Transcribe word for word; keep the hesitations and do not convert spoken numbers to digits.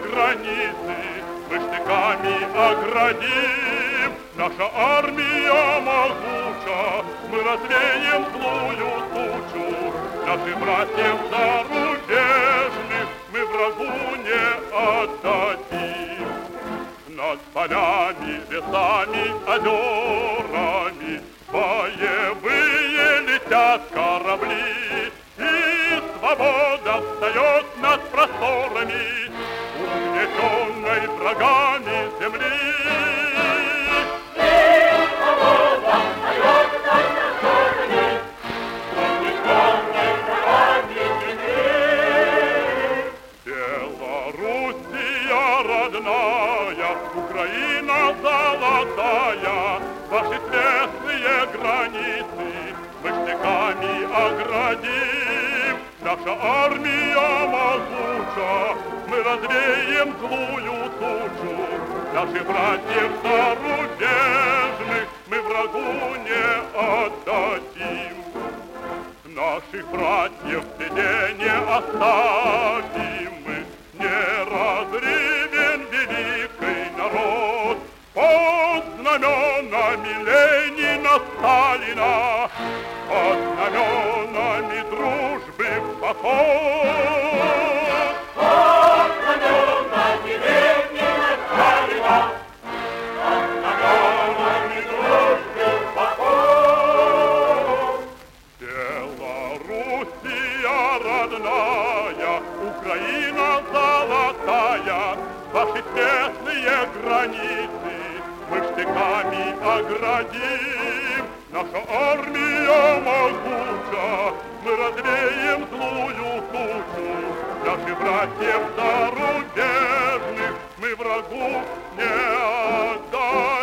границы мы штыками оградим. Наша армия могуча, мы развеем злую тучу. Наших братьев зарубежных мы врагу не отдадим. Над полями, лесами, озерами боевые летят корабли, и свобода встает над просторами, угнетенной врагами земли. И свобода встает над просторами, угнетенной врагами земли. Белоруссия родная, Украина золотая, ваши светлые границы мы штыками оградим. Наша армия могуча, мы развеем злую тучу. Наших братьев зарубежных мы врагу не отдадим. Наших братьев в беде не оставим мы, неразрывен великий народ. Под знаменами Ленина, Сталина, под знаменами дружбы в поход. Под знаменами Ленина, Сталина, под знаменами дружбы в поход. Белоруссия родная, Украина золотая, ваши светлые границы мы штыками оградим. Наша армия могуча, мы развеем злую тучу. Наших братьев зарубежных мы врагу не отдадим.